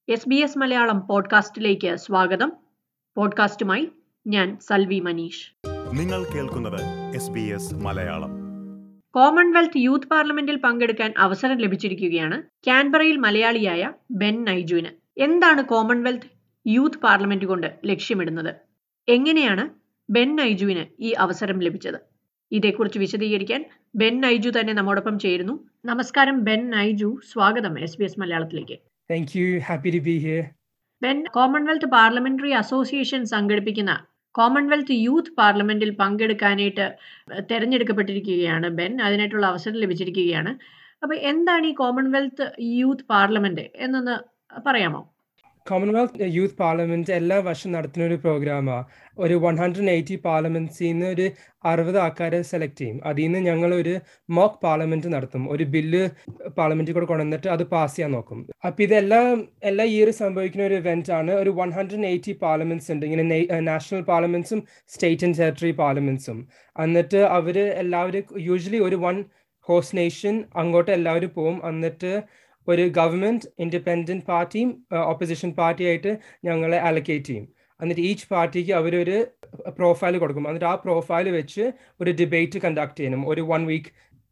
SBS Malayalam പോഡ്കാസ്റ്റിലേക്ക് സ്വാഗതം. പോഡ്കാസ്റ്റുമായി ഞാൻ സൽവി മനീഷ്. നിങ്ങൾ കേൾക്കുന്നത് SBS മലയാളം. കോമൺവെൽത്ത് യൂത്ത് പാർലമെന്റിൽ പങ്കെടുക്കാൻ അവസരം ലഭിച്ചിരിക്കുകയാണ് കാൻബറയിൽ മലയാളിയായ ബെൻ നൈജുവിന്. എന്താണ് കോമൺവെൽത്ത് യൂത്ത് പാർലമെന്റ് കൊണ്ട് ലക്ഷ്യമിടുന്നത്? എങ്ങനെയാണ് ബെൻ നൈജുവിന് ഈ അവസരം ലഭിച്ചത്? ഇതേക്കുറിച്ച് വിശദീകരിക്കാൻ ബെൻ നൈജു തന്നെ നമ്മോടൊപ്പം ചേരുന്നു. നമസ്കാരം ബെൻ നൈജു, സ്വാഗതം SBS മലയാളത്തിലേക്ക്. Thank you. Happy to be here. Ben, Commonwealth parliamentary association സംഘടിപ്പിക്കുന്ന കോമൺവെൽത്ത് യൂത്ത് പാർലമെന്റിൽ പങ്കെടുക്കാനായിട്ട് തെരഞ്ഞെടുക്കപ്പെട്ടിരിക്കുകയാണ് ബെൻ. അതിനായിട്ടുള്ള അവസരം ലഭിച്ചിരിക്കുകയാണ്. അപ്പോൾ എന്താണ് ഈ കോമൺവെൽത്ത് യൂത്ത് പാർലമെന്റ് എന്നൊന്ന് പറയാമോ? കോമൺവെൽത്ത് യൂത്ത് പാർലമെന്റ് എല്ലാ വർഷം നടത്തുന്ന ഒരു പ്രോഗ്രാമാണ്. ഒരു 180 പാർലമെന്റ്സിൽ നിന്ന് ഒരു 60 ആൾക്കാരെ സെലക്ട് ചെയ്യും. അതിൽ നിന്ന് ഞങ്ങൾ ഒരു മോക്ക് പാർലമെന്റ് നടത്തും. ഒരു ബില്ല് പാർലമെന്റിൽ കൂടെ കൊണ്ടുവന്നിട്ട് അത് പാസ് ചെയ്യാൻ നോക്കും. അപ്പം എല്ലാ ഇയർ സംഭവിക്കുന്ന ഒരു ഇവന്റ് ആണ്. ഒരു 180 പാർലമെന്റ്സ് ഉണ്ട്, ഇങ്ങനെ നാഷണൽ പാർലമെന്റ്സും സ്റ്റേറ്റ് ആൻഡ് ടെറിട്ടറി പാർലമെന്റ്സും. എന്നിട്ട് അവർ എല്ലാവരും യൂഷ്വലി ഒരു ഹോസ്റ്റ് നേഷൻ അങ്ങോട്ട് എല്ലാവരും പോവും. എന്നിട്ട് ഒരു ഗവൺമെന്റ്, ഇൻഡിപെൻഡന്റ് പാർട്ടിയും ഓപ്പോസിഷൻ പാർട്ടിയായിട്ട് ഞങ്ങളെ അലക്കേറ്റ് ചെയ്യും. എന്നിട്ട് ഈച്ച് പാർട്ടിക്ക് അവരൊരു പ്രൊഫൈൽ കൊടുക്കും. എന്നിട്ട് ആ പ്രൊഫൈൽ വെച്ച് ഒരു ഡിബേറ്റ് കണ്ടക്ട് ചെയ്യണം ഒരു 1 വീക്ക്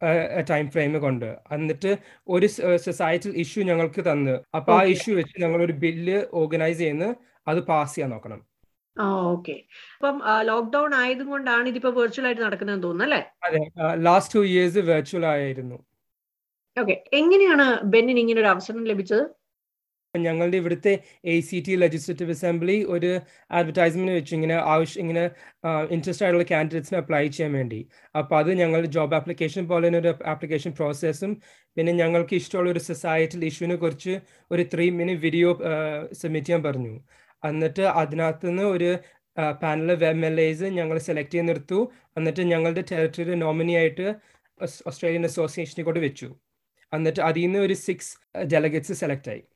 ടൈം ഫ്രെയിം കൊണ്ട്. എന്നിട്ട് ഒരു സൊസൈറ്റൽ ഇഷ്യൂ ഞങ്ങൾക്ക് തന്ന് അപ്പൊ ആ ഇഷ്യൂ വെച്ച് ഞങ്ങൾ ഒരു ബില്ല് ഓർഗനൈസ് ചെയ്യുന്ന അത് പാസ് ചെയ്യാൻ നോക്കണം. ഓക്കെ. അപ്പം ലോക്ക്ഡൌൺ ആയതുകൊണ്ടാണ് ഇതിപ്പോ വെർച്വൽ ആയിട്ട് നടക്കുന്നതെന്ന് തോന്നുന്നു അല്ലേ? അതെ, ലാസ്റ്റ് 2 years വെർച്വൽ ആയിരുന്നു. ഓക്കെ. എങ്ങനെയാണ് ബെന്നിന് ഇങ്ങനെ ഒരു അവസരം ലഭിച്ചത്? ഞങ്ങളുടെ ഇവിടുത്തെ ACT ലെജിസ്ലേറ്റീവ് അസംബ്ലി ഒരു അഡ്വർടൈസ്മെന്റ് വെച്ചു, ഇങ്ങനെ ഇൻട്രസ്റ്റ് ആയിട്ടുള്ള കാൻഡിഡേറ്റ്സിന് അപ്ലൈ ചെയ്യാൻ വേണ്ടി. അപ്പോൾ അത് ഞങ്ങൾ ജോബ് ആപ്ലിക്കേഷൻ പോലെ ഒരു ആപ്ലിക്കേഷൻ പ്രോസസ്സും പിന്നെ ഞങ്ങൾക്ക് ഇഷ്ടമുള്ള ഒരു സൊസൈറ്റൽ ഇഷ്യൂവിനെ കുറിച്ച് ഒരു 3 minute വീഡിയോ സബ്മിറ്റ് ചെയ്യാൻ പറഞ്ഞു. എന്നിട്ട് അതിനകത്തുനിന്ന് ഒരു പാനൽ MLAs ഞങ്ങൾ സെലക്ട് ചെയ്ത് നിർത്തു. എന്നിട്ട് ഞങ്ങളുടെ ടെറിട്ടറി നോമിനി ആയിട്ട് ഓസ്ട്രേലിയൻ അസോസിയേഷനെ കൊണ്ട് വെച്ചു. എന്നിട്ട് അതിൽ നിന്ന് ഒരു 6 ഡെലിഗേറ്റ്സ് സെലക്ട് ആയി.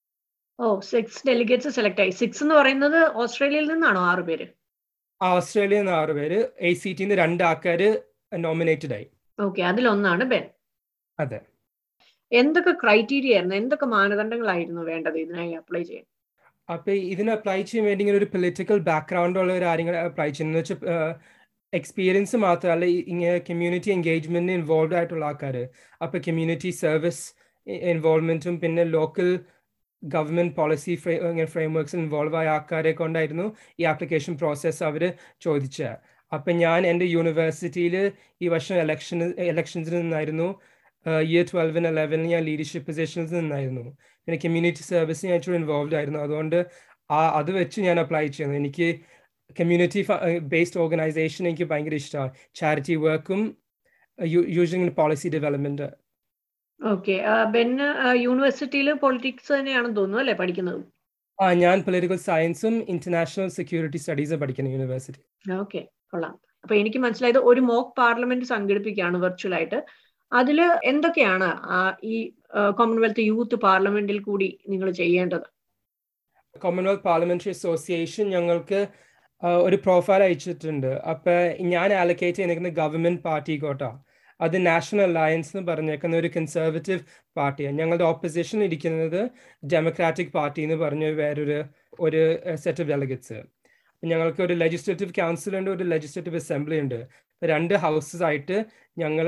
6 ഡെലിഗേറ്റ്സ് സെലക്ട് ആയി. 6 എന്ന് പറയുന്നത് ഓസ്ട്രേലിയയിൽ നിന്നാണോ 6 പേര്? ഓസ്ട്രേലിയയിൽ നിന്ന് 6 പേര്, ACT 2 ആൾക്കാര് നോമിനേറ്റഡ് ആയി. ഓക്കെ, അതിലൊന്നാണ് ബെൻ. അതെ. എന്തൊക്കെ ക്രൈറ്റീരിയ ആയിരുന്നു, എന്തൊക്കെ മാനദണ്ഡങ്ങളായിരുന്നു വേണ്ടത് ഇതിനായി അപ്ലൈ ചെയ്യാൻ? അപ്പൊ ഇതിന് അപ്ലൈ ചെയ്യാൻ വേണ്ടി ഇങ്ങനെ ഒരു പൊളിറ്റിക്കൽ ബാക്ക്ഗ്രൗണ്ട് ഉള്ള ഒരു ആരെങ്കിലും അപ്ലൈ ചെയ്യുന്നത് വെച്ചാൽ എക്സ്പീരിയൻസ് മാത്രമല്ല, ഇങ്ങനെ കമ്മ്യൂണിറ്റി എൻഗേജ്മെന്റിന് ഇൻവോൾവ് ആയിട്ടുള്ള ആൾക്കാർ. അപ്പൊ കമ്മ്യൂണിറ്റി സർവീസ് ഇൻവോൾവ്മെന്റും പിന്നെ local government policy frameworks involve ആയ ആൾക്കാരെ കൊണ്ടായിരുന്നു ഈ ആപ്ലിക്കേഷൻ പ്രോസസ്സ് അവർ ചോദിച്ചത്. അപ്പം ഞാൻ എൻ്റെ യൂണിവേഴ്സിറ്റിയിൽ ഈ വർഷം ഇലക്ഷൻസിൽ നിന്നായിരുന്നു. Year 12 and 11 ഞാൻ ലീഡർഷിപ്പ് പൊസിഷൻസ് നിന്നായിരുന്നു. പിന്നെ കമ്മ്യൂണിറ്റി സർവീസ് ഞാൻ ഇച്ചിരി ഇൻവോൾവ് ആയിരുന്നു. അതുകൊണ്ട് അത് വെച്ച് ഞാൻ അപ്ലൈ ചെയ്യുന്നു. എനിക്ക് കമ്മ്യൂണിറ്റി ബേസ്ഡ് ഓർഗനൈസേഷൻ എനിക്ക് ഭയങ്കര ഇഷ്ടമാണ്. ചാരിറ്റി വർക്കും usually policy development. Okay. Ben യൂണിവേഴ്സിറ്റിയിൽ പൊളിറ്റിക്സ് തന്നെയാണെന്ന് തോന്നുന്നു അല്ലേ പഠിക്കുന്നത്? ഞാൻ പൊളിറ്റിക്കൽ സയൻസും ഇന്റർനാഷണൽ സെക്യൂരിറ്റി സ്റ്റഡീസും പഠിക്കുന്ന യൂണിവേഴ്സിറ്റി. ഓക്കെ, കൊള്ളാം. അപ്പൊ എനിക്ക് മനസ്സിലായത് ഒരു മോക്ക് പാർലമെന്റ് സംഘടിപ്പിക്കുകയാണ് വെർച്വൽ ആയിട്ട്. അതിൽ എന്തൊക്കെയാണ് ഈ കോമൺവെൽത്ത് യൂത്ത് പാർലമെന്റിൽ കൂടി നിങ്ങൾ ചെയ്യേണ്ടത്? കോമൺവെൽത്ത് പാർലമെന്ററി അസോസിയേഷൻ ഞങ്ങൾക്ക് ഒരു പ്രൊഫൈൽ അയച്ചിട്ടുണ്ട്. അപ്പൊ ഞാൻ അലക്കേറ്റ് ചെയ്തിരിക്കുന്നത് ഗവൺമെന്റ് പാർട്ടിക്കോട്ടാ. അത് നാഷണൽ അലയൻസ് എന്ന് പറഞ്ഞേക്കുന്ന ഒരു കൺസർവേറ്റീവ് പാർട്ടിയാണ്. ഞങ്ങളുടെ ഓപ്പോസിഷൻ ഇരിക്കുന്നത് ഡെമോക്രാറ്റിക് പാർട്ടി എന്ന് പറഞ്ഞ ഒരു സെറ്റ് ഓഫ് ഡെലിഗേറ്റ്സ്. ഞങ്ങൾക്ക് ഒരു ലെജിസ്ലേറ്റീവ് കൗൺസിൽ ഉണ്ട്, ഒരു ലെജിസ്ലേറ്റീവ് അസംബ്ലി ഉണ്ട്. 2 ഹൗസസ് ആയിട്ട് ഞങ്ങൾ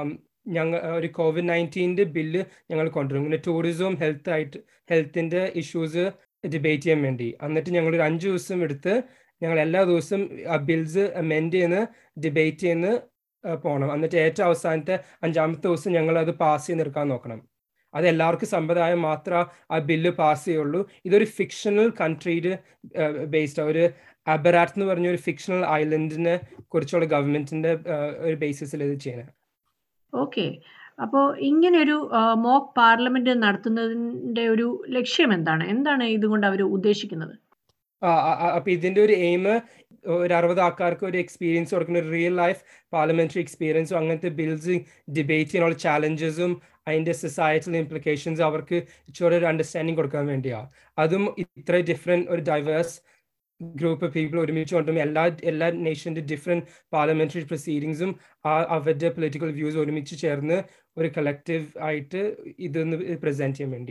ഒരു COVID-19 ബില്ല് ഞങ്ങൾ കൊണ്ടുവരും. ഇങ്ങനെ ടൂറിസവും ഹെൽത്തിൻ്റെ ഇഷ്യൂസ് ഡിബേറ്റ് ചെയ്യാൻ വേണ്ടി. എന്നിട്ട് ഞങ്ങളൊരു 5 ദിവസം എടുത്ത് ഞങ്ങൾ എല്ലാ ദിവസവും ആ ബിൽസ് അമെൻഡ് ചെയ്യുന്ന ഡിബേറ്റ് ചെയ്യുന്ന പോകണം. എന്നിട്ട് ഏറ്റവും അവസാനത്തെ 5ാമത്തെ ദിവസം ഞങ്ങൾ അത് പാസ് ചെയ്ത് നിർക്കാൻ നോക്കണം. അത് എല്ലാവർക്കും സമ്പ്രദായം മാത്രമേ ആ ബില്ല് പാസ് ചെയ്യുള്ളൂ. ഇതൊരു ഫിക്ഷണൽ കൺട്രിയിൽ ബേസ്ഡ്, ഒരു അബറാറ്റ് എന്ന് പറഞ്ഞ ഒരു ഫിക്ഷണൽ ഐലൻഡിനെ കുറിച്ചുള്ള ഗവൺമെന്റിന്റെ ഒരു ബേസിസിൽ ഇത് ചെയ്യണം. ഓക്കെ. അപ്പോൾ ഇങ്ങനെ ഒരു മോക്ക് പാർലമെന്റ് നടത്തുന്നതിന്റെ ഒരു ലക്ഷ്യം എന്താണ് ഇതുകൊണ്ട് അവർ ഉദ്ദേശിക്കുന്നത്? അപ്പൊ ഇതിന്റെ ഒരു എയിം ഒരു 60 ആൾക്കാർക്ക് ഒരു എക്സ്പീരിയൻസ് കൊടുക്കുന്ന, ഒരു റിയൽ ലൈഫ് പാർലമെന്ററി എക്സ്പീരിയൻസും അങ്ങനത്തെ ബിൽസ് ഡിബേറ്റ് ചെയ്യാനുള്ള ചാലഞ്ചസും അതിന്റെ സൊസൈറ്റൽ ഇംപ്ലിക്കേഷൻസ് അവർക്ക് ഇച്ചിരി ഒരു അണ്ടർസ്റ്റാൻഡിങ് കൊടുക്കാൻ വേണ്ടിയാണ്. അതും ഇത്ര ഡിഫറെന്റ് ഒരു ഡൈവേഴ്സ് ഗ്രൂപ്പ് ഓഫ് പീപ്പിൾ ഒരുമിച്ച് കൊണ്ടുവരും. എല്ലാ നേഷന്റെ ഡിഫറെന്റ് പാർലമെന്ററി പ്രൊസീഡിങ്സും അവരുടെ പൊളിറ്റിക്കൽ വ്യൂസ് ഒരുമിച്ച് ചേർന്ന് ഒരു കളക്റ്റീവ് ആയിട്ട് ഇതൊന്ന് പ്രസന്റ് ചെയ്യാൻ വേണ്ടി.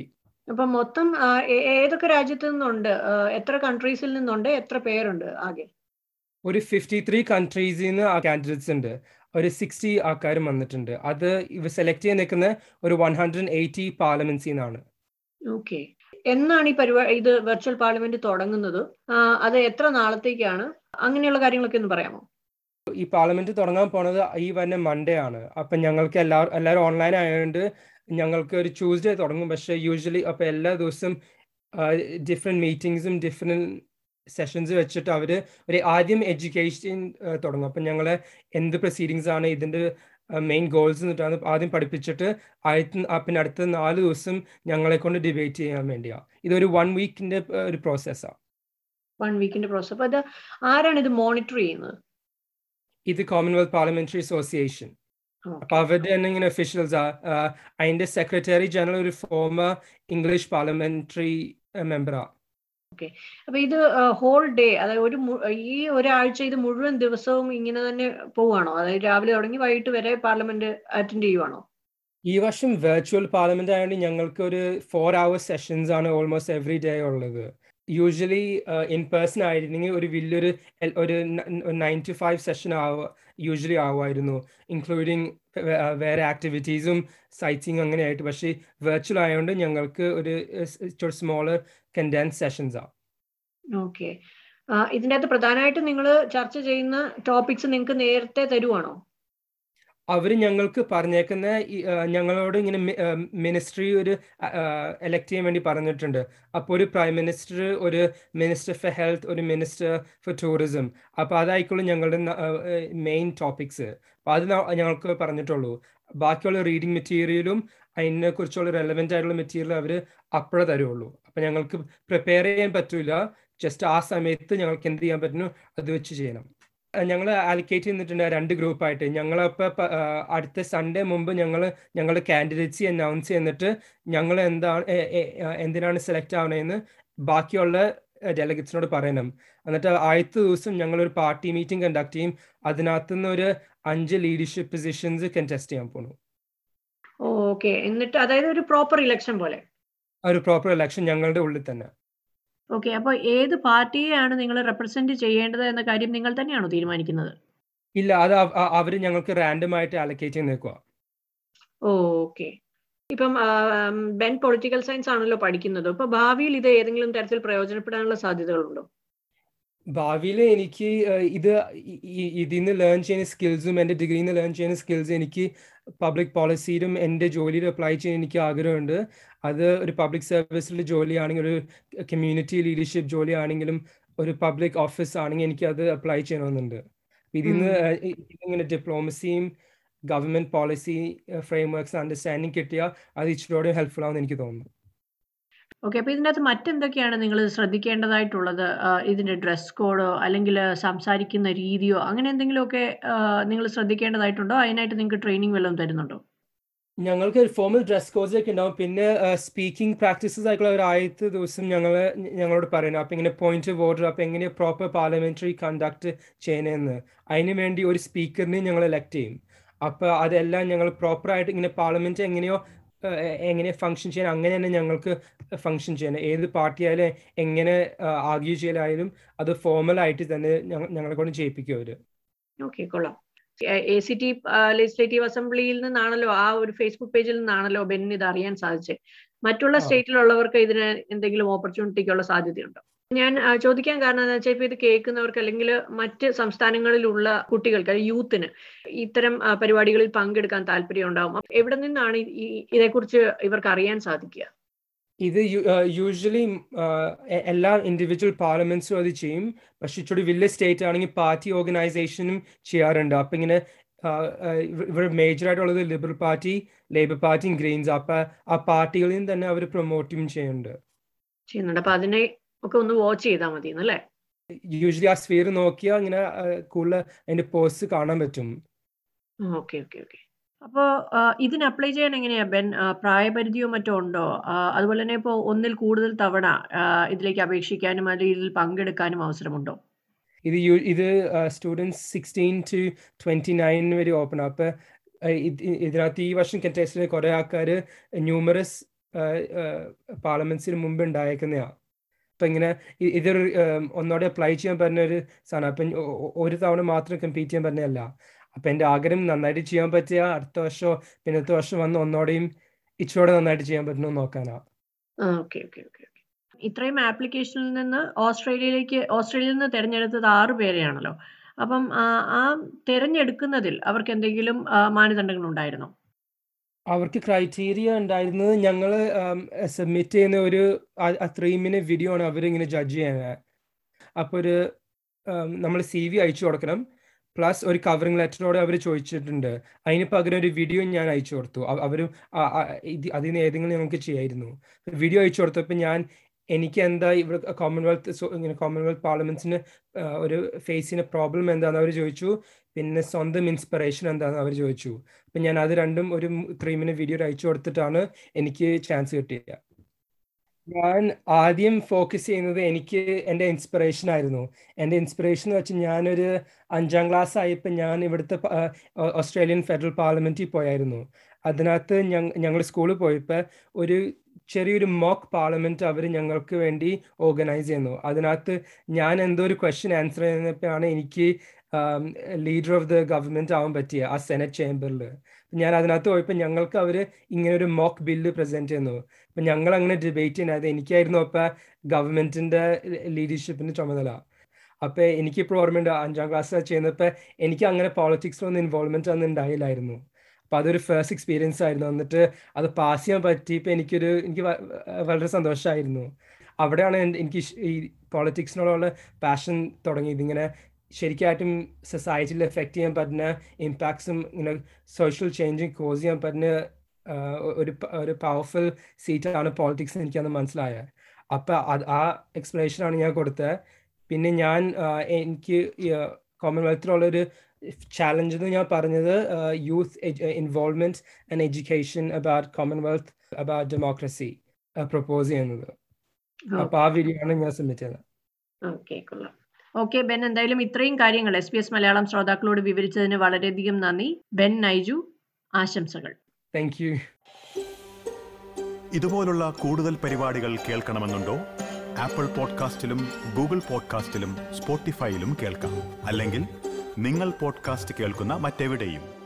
അപ്പം മൊത്തം ഏതൊക്കെ രാജ്യത്തു നിന്നുണ്ട്? എത്ര കൺട്രീസിൽ നിന്നുണ്ട്? എത്ര പേരുണ്ട് ആകെ? ഒരു 53 കൺട്രീസിൽ നിന്ന് ആ കാൻഡിഡേറ്റ്സ് ഉണ്ട്. ഒരു 60 ആൾക്കാരും വന്നിട്ടുണ്ട്. അത് ഇവ സെലക്ട് ചെയ്ത് നിൽക്കുന്ന ഒരു 180 പാർലമെന്റ്സിൽ നിന്നാണ്. ഓക്കെ. എന്നാണ് ഈ ഇത് വെർച്വൽ പാർലമെന്റ് തുടങ്ങുന്നത്? അത് എത്ര നാളത്തേക്കാണ്? അങ്ങനെയുള്ള കാര്യങ്ങളൊക്കെ ഒന്ന് പറയാമോ? ഈ പാർലമെന്റ് തുടങ്ങാൻ പോണത് ഈ വരുന്ന മൺഡേ ആണ്. അപ്പം ഞങ്ങൾക്ക് എല്ലാവരും ഓൺലൈൻ ആയതുകൊണ്ട് ഞങ്ങൾക്ക് ഒരു ട്യൂസ്ഡേ തുടങ്ങും. പക്ഷേ യൂഷ്വലി അപ്പം എല്ലാ ദിവസവും ഡിഫറെൻറ്റ് മീറ്റിങ്സും ഡിഫറെൻറ്റ് സെഷൻസ് വെച്ചിട്ട് അവർ ഒരു ആദ്യം എഡ്യൂക്കേഷൻ തുടങ്ങും. അപ്പം ഞങ്ങൾ എന്ത് പ്രൊസീഡിങ്സ് ആണ് ഇതിൻ്റെ മെയിൻ ഗോൾസ് എന്നിട്ടാണ് ആദ്യം പഠിപ്പിച്ചിട്ട് പിന്നെ അടുത്ത 4 ദിവസം ഞങ്ങളെ കൊണ്ട് ഡിബേറ്റ് ചെയ്യാൻ വേണ്ടിയാണ്. ഇതൊരു 1 വീക്കിൻ്റെ ഒരു പ്രോസസ്സാണ്. 1 വീക്കിന്റെ പ്രോസസ്. അപ്പൊ ആരാണ് ഇത് മോണിറ്റർ ചെയ്യുന്നത്? ഇത് കോമൺവെൽത്ത് പാർലമെന്ററി അസോസിയേഷൻ. അപ്പൊ അവരുടെ തന്നെ ഇങ്ങനെ ഒഫീഷ്യൽസ് അതിന്റെ സെക്രട്ടറി ജനറൽ ഒരു ഫോമർ ഇംഗ്ലീഷ് പാർലമെന്ററി മെമ്പറാ. ഓക്കെ. അപ്പൊ ഇത് ഹോൾ ഡേ, അതായത് ഈ ഒരാഴ്ച ഇത് മുഴുവൻ ദിവസവും ഇങ്ങനെ തന്നെ പോവാണോ? അതായത് രാവിലെ തുടങ്ങി വൈകിട്ട് വരെ പാർലമെന്റ് അറ്റൻഡ് ചെയ്യുവാണോ? ഈ വർഷം വെർച്വൽ പാർലമെന്റ് ആയതുകൊണ്ട് ഞങ്ങൾക്ക് ഒരു 4 hour സെഷൻസ് ആണ് ഓൾമോസ്റ്റ് എവറി ഡേ ഉള്ളത്. യൂഷ്വലി ഇൻ പേഴ്സൺ ആയിരുന്നെങ്കിൽ ഒരു വലിയൊരു ഒരു 9 to 5 സെഷൻ യൂഷ്വലി ആവുമായിരുന്നു, ഇൻക്ലൂഡിങ് വേറെ ആക്ടിവിറ്റീസും സൈറ്റിങ് അങ്ങനെയായിട്ട്. പക്ഷേ വെർച്വൽ ആയതുകൊണ്ട് ഞങ്ങൾക്ക് ഒരു സ്മോളർ കണ്ടൻസ് സെഷൻസ് ആണ്. ഓക്കെ. ഇതിൻ്റെ അകത്ത് പ്രധാനമായിട്ടും നിങ്ങൾ ചർച്ച ചെയ്യുന്ന ടോപ്പിക്സ് നിങ്ങൾക്ക് നേരത്തെ തരുവാണോ? അവർ ഞങ്ങൾക്ക് പറഞ്ഞേക്കുന്ന ഞങ്ങളോട് ഇങ്ങനെ മിനിസ്ട്രി ഒരു എലക്ട് ചെയ്യാൻ വേണ്ടി പറഞ്ഞിട്ടുണ്ട്. അപ്പോൾ ഒരു പ്രൈം മിനിസ്റ്റർ, ഒരു മിനിസ്റ്റർ ഫോർ ഹെൽത്ത്, ഒരു മിനിസ്റ്റർ ഫോർ ടൂറിസം. അപ്പോൾ അതായിക്കോളും ഞങ്ങളുടെ മെയിൻ ടോപ്പിക്സ്. അപ്പോൾ അത് ഞങ്ങൾക്ക് പറഞ്ഞിട്ടുള്ളൂ. ബാക്കിയുള്ള റീഡിങ് മെറ്റീരിയലും അതിനെക്കുറിച്ചുള്ള റെലവെൻ്റ് ആയിട്ടുള്ള മെറ്റീരിയൽ അവർ അപ്പോഴേ തരുള്ളൂ. അപ്പോൾ ഞങ്ങൾക്ക് പ്രിപ്പയർ ചെയ്യാൻ പറ്റില്ല. ജസ്റ്റ് ആ സമയത്ത് ഞങ്ങൾക്ക് എന്ത് ചെയ്യാൻ പറ്റുന്നു അത് വെച്ച് ചെയ്യണം. ഞങ്ങൾ അലിക്കേറ്റ് ചെയ്തിട്ടുണ്ട് 2 ഗ്രൂപ്പായിട്ട്. ഞങ്ങളപ്പോൾ അടുത്ത സൺഡേ മുമ്പ് ഞങ്ങളുടെ കാൻഡിഡേറ്റ്സ് അനൗൺസ് ചെയ്യുന്നിട്ട് ഞങ്ങൾ എന്തിനാണ് സെലക്ട് ആവണതെന്ന് ബാക്കിയുള്ള ഡെലിഗറ്റ്സിനോട് പറയണം. എന്നിട്ട് ആദ്യത്തെ ദിവസം ഞങ്ങളൊരു പാർട്ടി മീറ്റിംഗ് കണ്ടക്ട് ചെയ്യും. അതിനകത്തുനിന്ന് ഒരു 5 ലീഡർഷിപ്പ് പൊസിഷൻസ് കണ്ടസ്റ്റ് ചെയ്യാൻ പോണു. ഓക്കെ. എന്നിട്ട് അതായത് ഒരു പ്രോപ്പർ ഇലക്ഷൻ പോലെ? ഒരു പ്രോപ്പർ ഇലക്ഷൻ ഞങ്ങളുടെ ഉള്ളിൽ തന്നെ. ഓക്കെ. അപ്പോൾ ഏത് പാർട്ടിയെയാണ് നിങ്ങൾ റെപ്രസെന്റ് ചെയ്യേണ്ടത് എന്ന കാര്യം നിങ്ങൾ തന്നെയാണോ തീരുമാനിക്കുന്നത്? ഇല്ല, അത് അവർ ഞങ്ങൾക്ക് റാൻഡം ആയിട്ട് അലക്കേറ്റ് ചെയ്ത് നിൽക്കുക. ഓക്കെ. ഇപ്പം ബെൻ പൊളിറ്റിക്കൽ സയൻസ് ആണല്ലോ പഠിക്കുന്നത്. അപ്പൊ ഭാവിയിൽ ഇത് ഏതെങ്കിലും തരത്തിൽ പ്രയോജനപ്പെടാനുള്ള സാധ്യതകളുണ്ടോ? ഭാവിയിൽ എനിക്ക് ഇതിൽ നിന്ന് ലേൺ ചെയ്യുന്ന സ്കിൽസും എൻ്റെ ഡിഗ്രിയിൽ നിന്ന് ലേൺ ചെയ്യുന്ന സ്കിൽസ് എനിക്ക് പബ്ലിക് പോളിസിയിലും എൻ്റെ ജോലിയിലും അപ്ലൈ ചെയ്യാൻ എനിക്ക് ആഗ്രഹമുണ്ട്. അത് ഒരു പബ്ലിക് സർവീസിൽ ജോലിയാണെങ്കിൽ, ഒരു കമ്മ്യൂണിറ്റി ലീഡർഷിപ്പ് ജോലിയാണെങ്കിലും, ഒരു പബ്ലിക് ഓഫീസ് ആണെങ്കിൽ എനിക്ക് അത് അപ്ലൈ ചെയ്യണമെന്നുണ്ട്. ഇതിൽ നിന്ന് ഇങ്ങനെ ഡിപ്ലോമസിയും ഗവൺമെൻറ് പോളിസി ഫ്രെയിംവർക്ക്സ് അണ്ടർസ്റ്റാൻഡിങ് കിട്ടിയാൽ അത് ഇച്ചിരി ഹെൽപ്ഫുൾ ആവുമെന്ന് എനിക്ക് തോന്നുന്നു. ഓക്കെ. അപ്പോൾ ഇതിനകത്ത് മറ്റെന്തൊക്കെയാണ് നിങ്ങൾ ശ്രദ്ധിക്കേണ്ടതായിട്ടുള്ളത്? ഇതിൻ്റെ ഡ്രസ് കോഡോ അല്ലെങ്കിൽ സംസാരിക്കുന്ന രീതിയോ അങ്ങനെ എന്തെങ്കിലുമൊക്കെ നിങ്ങൾ ശ്രദ്ധിക്കേണ്ടതായിട്ടുണ്ടോ? അതിനായിട്ട് നിങ്ങൾക്ക് ട്രെയിനിങ് വല്ലതും തരുന്നുണ്ടോ? ഞങ്ങൾക്ക് ഫോർമൽ ഡ്രസ് കോഡ്സ് ഒക്കെ ഉണ്ടാവും. പിന്നെ സ്പീക്കിംഗ് പ്രാക്ടീസസ് ആയിട്ടുള്ള ഒരു ആദ്യത്തെ ദിവസം ഞങ്ങളോട് പറയണം. അപ്പം ഇങ്ങനെ പോയിന്റ് ഓഫ് ഓർഡർ, അപ്പം എങ്ങനെയാണ് പ്രോപ്പർ പാർലമെന്ററി കണ്ടക്ട് ചെയ്യണമെന്ന്. അതിന് വേണ്ടി ഒരു സ്പീക്കറിനെ ഞങ്ങൾ എലക്ട് ചെയ്യും. അപ്പോൾ അതെല്ലാം ഞങ്ങൾ പ്രോപ്പറായിട്ട് ഇങ്ങനെ പാർലമെന്റ് എങ്ങനെ ഫങ്ഷൻ ചെയ്യാൻ അങ്ങനെ തന്നെ ഞങ്ങൾക്ക് ഫങ്ഷൻ ചെയ്യണം. ഏത് പാർട്ടി ആയാലും എങ്ങനെ ആർഗ്യൂ ചെയ്യലായാലും അത് ഫോർമലായിട്ട് തന്നെ ഞങ്ങളെ കൊണ്ട് ചെയ്യിപ്പിക്കും അവർ. ഓക്കെ, കൊള്ളാം. ACT ലെജിസ്ലേറ്റീവ് അസംബ്ലിയിൽ നിന്നാണല്ലോ, ആ ഒരു ഫേസ്ബുക്ക് പേജിൽ നിന്നാണല്ലോ ബെന്നിന് ഇത് അറിയാൻ സാധിച്ചത്. മറ്റുള്ള സ്റ്റേറ്റിലുള്ളവർക്ക് ഇതിന് എന്തെങ്കിലും ഓപ്പർച്യൂണിറ്റിക്കുള്ള സാധ്യതയുണ്ടോ? ഞാൻ ചോദിക്കാൻ കാരണം എന്താ വെച്ചാൽ, ഇപ്പൊ ഇത് കേൾക്കുന്നവർക്ക് അല്ലെങ്കിൽ മറ്റ് സംസ്ഥാനങ്ങളിലുള്ള കുട്ടികൾക്ക്, യൂത്തിന് ഇത്തരം പരിപാടികളിൽ പങ്കെടുക്കാൻ താല്പര്യം ഉണ്ടാവും. എവിടെ നിന്നാണ് ഇതേക്കുറിച്ച് ഇവർക്ക് അറിയാൻ സാധിക്കുക? ഇത് യൂഷ്വലി എല്ലാ ഇൻഡിവിജ്വൽ പാർലമെന്റ്സും അത് ചെയ്യും. പക്ഷെ ഇച്ചിരി വലിയ സ്റ്റേറ്റ് ആണെങ്കിൽ പാർട്ടി ഓർഗനൈസേഷനും ചെയ്യാറുണ്ട്. അപ്പം ഇങ്ങനെ ഇവിടെ മേജറായിട്ടുള്ളത് ലിബറൽ പാർട്ടി, ലേബർ പാർട്ടിയും ഗ്രീൻസ്. അപ്പം ആ പാർട്ടികളിൽ തന്നെ അവർ പ്രൊമോട്ടും ചെയ്യുന്നുണ്ട്. അപ്പൊ അതിനെ ഒക്കെ ഒന്ന് വാച്ച് ചെയ്താൽ മതി എന്നല്ലേ? യൂഷ്വലി ആ സ്ഫിയർ നോക്കിയാൽ ഇങ്ങനെ കൂടുതൽ അതിന്റെ പോസ്റ്റ് കാണാൻ പറ്റും. Okay okay okay. അപ്പോൾ ഇതിന് അപ്ലൈ ചെയ്യാൻ എങ്ങനെയാ ബെൻ? പ്രായപരിധിയോ മറ്റോ ഉണ്ടോ? അതുപോലെ തന്നെ ഇപ്പോൾ ഒന്നിൽ കൂടുതൽ തവണ ഇതിലേക്ക് അപേക്ഷിക്കാനും അല്ലെങ്കിൽ ഇതിൽ പങ്കെടുക്കാനും അവസരമുണ്ടോ? ഇത് സ്റ്റുഡൻസ് 16 to 29 വരെ ഓപ്പൺ. അപ്പം ഇതിനകത്ത് ഈ വർഷം കണ്ടസ്റ്റ് കുറേ ആൾക്കാർ ന്യൂമറസ് പാർലമെന്റ്സിന് മുമ്പ് ഉണ്ടായേക്കുന്നതാണ്. അപ്പം ഇങ്ങനെ ഇതൊരു ഒന്നോടെ അപ്ലൈ ചെയ്യാൻ പറ്റുന്ന ഒരു സാധനം. അപ്പം ഒരു തവണ മാത്രം കമ്പീറ്റ് ചെയ്യാൻ പറ്റുന്നതല്ല. അപ്പം എൻ്റെ ആഗ്രഹം നന്നായിട്ട് ചെയ്യാൻ പറ്റിയ അടുത്ത വർഷമോ പിന്നത്തെ വർഷം വന്ന് ഒന്നോടെയും ഇച്ചിരൂടെ നന്നായിട്ട് ചെയ്യാൻ പറ്റുന്നു നോക്കാനാണ്. Okay okay okay okay. ഇത്രയും ആപ്ലിക്കേഷനിൽ നിന്ന് ഓസ്ട്രേലിയയിൽ നിന്ന് തിരഞ്ഞെടുത്തത് 6 പേരെയാണല്ലോ. അപ്പം ആ തിരഞ്ഞെടുക്കുന്നതിൽ അവർക്ക് എന്തെങ്കിലും മാനദണ്ഡങ്ങൾ ഉണ്ടായിരുന്നോ? അവർക്ക് ക്രൈറ്റീരിയ ഉണ്ടായിരുന്നത് ഞങ്ങൾ സബ്മിറ്റ് ചെയ്യുന്ന ഒരു 3-minute വീഡിയോ ആണ് അവരിങ്ങനെ ജഡ്ജ് ചെയ്യുന്നത്. അപ്പോൾ നമ്മൾ CV അയച്ചു കൊടുക്കണം, പ്ലസ് ഒരു കവറിങ് ലെറ്ററോടെ അവർ ചോദിച്ചിട്ടുണ്ട്. അതിന് പകരം ഒരു വീഡിയോ ഞാൻ അയച്ചു കൊടുത്തു. അവരും അതിൽ നിന്ന് ഏതെങ്കിലും ഞങ്ങൾക്ക് ചെയ്യായിരുന്നു. വീഡിയോ അയച്ചു കൊടുത്തപ്പോൾ എനിക്ക് എന്താ ഇവിടെ കോമൺവെൽത്ത് പാർലമെന്റ്സിന് ഒരു ഫേസ് ചെയ്യുന്ന പ്രോബ്ലം എന്താണെന്ന് അവർ ചോദിച്ചു. പിന്നെ സ്വന്തം ഇൻസ്പിറേഷൻ എന്താണെന്ന് അവർ ചോദിച്ചു. അപ്പം ഞാൻ അത് രണ്ടും ഒരു 3-minute വീഡിയോ അയച്ചു കൊടുത്തിട്ടാണ് എനിക്ക് ചാൻസ് കിട്ടിയത്. ഞാൻ ആദ്യം ഫോക്കസ് ചെയ്യുന്നത് എൻ്റെ ഇൻസ്പിറേഷൻ ആയിരുന്നു. എൻ്റെ ഇൻസ്പിറേഷൻ എന്ന് വെച്ചാൽ ഞാനൊരു 5ാം ക്ലാസ് ആയപ്പോൾ ഞാൻ ഇവിടുത്തെ ഓസ്ട്രേലിയൻ ഫെഡറൽ പാർലമെന്റിൽ പോയായിരുന്നു. അതിനകത്ത് ഞങ്ങൾ സ്കൂളിൽ പോയപ്പോൾ ഒരു ചെറിയൊരു മോക്ക് പാർലമെന്റ് അവർ ഞങ്ങൾക്ക് വേണ്ടി ഓർഗനൈസ് ചെയ്യുന്നു. അതിനകത്ത് ഞാൻ എന്തോ ഒരു ക്വസ്റ്റ്യൻ ആൻസർ ചെയ്യുന്നപ്പോഴാണ് എനിക്ക് ലീഡർ ഓഫ് ദ ഗവൺമെന്റ് ആവാൻ പറ്റിയ ആ സെനറ്റ് ചേംബറിൽ. ഞാൻ അതിനകത്ത് പോയപ്പോൾ ഞങ്ങൾക്ക് അവർ ഇങ്ങനെ ഒരു മോക്ക് ബില്ല് പ്രസന്റ് ചെയ്യുന്നു. അപ്പം ഞങ്ങൾ അങ്ങനെ ഡിബേറ്റ് ചെയ്യുന്നത് എനിക്കായിരുന്നു അപ്പോൾ ഗവൺമെന്റിന്റെ ലീഡർഷിപ്പിന്റെ ചുമതല. അപ്പം എനിക്കിപ്പോൾ ഓർമ്മയുണ്ട് 5ാം ക്ലാസ് ചെയ്യുന്നപ്പോൾ എനിക്ക് അങ്ങനെ പോളിറ്റിക്സിലൊന്നും ഇൻവോൾവ്മെന്റ് ഒന്നും ഉണ്ടായില്ലായിരുന്നു. അപ്പം അതൊരു ഫസ്റ്റ് എക്സ്പീരിയൻസ് ആയിരുന്നു. എന്നിട്ട് അത് പാസ് ചെയ്യാൻ പറ്റിയപ്പോൾ എനിക്ക് വളരെ സന്തോഷമായിരുന്നു. അവിടെയാണ് എനിക്ക് ഈ പോളിറ്റിക്സിനോടുള്ള പാഷൻ തുടങ്ങിയത്. ഇങ്ങനെ ശരിക്കായിട്ടും സൊസൈറ്റിയിൽ എഫക്റ്റ് ചെയ്യാൻ പറ്റുന്ന ഇമ്പാക്ട്സും ഇങ്ങനെ സോഷ്യൽ ചേഞ്ചും കോസ് ചെയ്യാൻ പറ്റുന്ന ഒരു പവർഫുൾ സീറ്റാണ് പോളിറ്റിക്സ് എനിക്കത് മനസ്സിലായത്. അപ്പം ആ എക്സ്പ്ലനേഷനാണ് ഞാൻ കൊടുത്തത്. പിന്നെ എനിക്ക് കോമൺവെൽത്തിലുള്ളൊരു ചാലഞ്ച് എന്ന് ഞാൻ പറഞ്ഞത് youth involvement and education about Commonwealth about democracy propose ചെയ്യുന്നത്. അപ്പം ആ വീഡിയോ ആണ് ഞാൻ സബ്മിറ്റ് ചെയ്തത്. ഓക്കെ, കൊള്ളാം. ഓക്കെ ബെൻ, എന്തായാലും ഇത്രയും കാര്യങ്ങൾ SBS മലയാളം ശ്രോതാക്കളോട് വിവരിച്ചതിന് വളരെയധികം നന്ദി. ബെൻ നൈജു, ആശംസകൾ. Thank you. ഇതുപോലുള്ള കൂടുതൽ പരിപാടികൾ കേൾക്കണമെന്നുണ്ടോ? ആപ്പിൾ പോഡ്കാസ്റ്റിലും ഗൂഗിൾ പോഡ്കാസ്റ്റിലും സ്പോട്ടിഫൈയിലും കേൾക്കാം. അല്ലെങ്കിൽ നിങ്ങൾ പോഡ്കാസ്റ്റ് കേൾക്കുന്ന മറ്റെവിടെയും.